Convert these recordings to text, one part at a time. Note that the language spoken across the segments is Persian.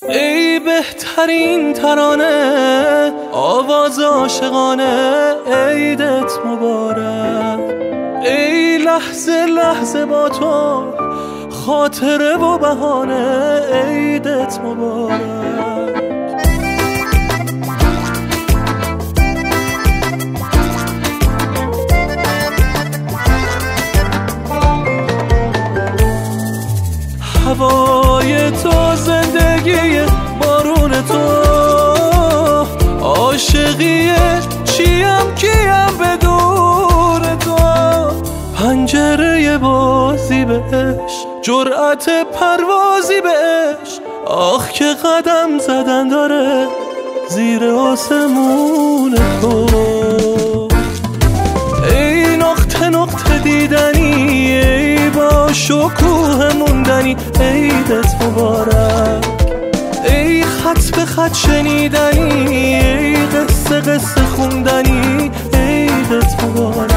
ای بهترین ترانه، آواز عاشقانه، عیدت مبارک. ای لحظه لحظه با تو، خاطره و بهانه، عیدت مبارک. هوای تو، زندگی بارون تو، عاشقیه چیم کیم بدون تو. پنجره بازی بهش، جرأت پروازی بهش، آخ که قدم زدن داره زیر آسمون تو. ای نقطه نقطه دیدنی، ای با شکوه موندنی، عیدت مبارک. ای خط به خط شنیدنی، ای قصه قصه خوندنی، عیدت مبارک.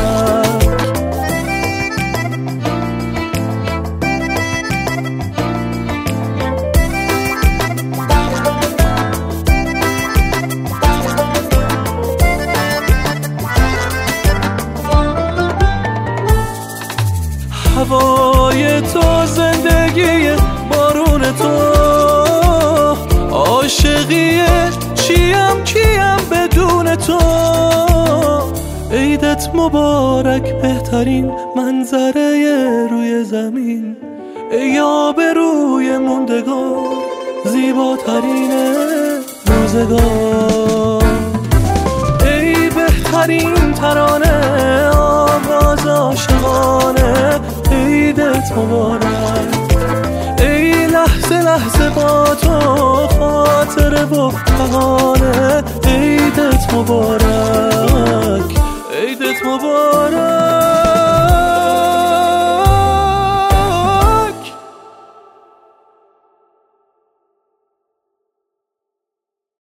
هوای تو، زندگی بارون تو، عاشقیه چیم کیم بدون تو. عیدت مبارک، بهترین منظره روی زمین، ای آب روی موندگار، زیباترین روزگار. ای بهترین ترانه، آواز عاشقانه، عیدت مبارک. ای لحظه لحظه با تو، خاطره و بهانه، عیدت مبارک، عیدت مبارک.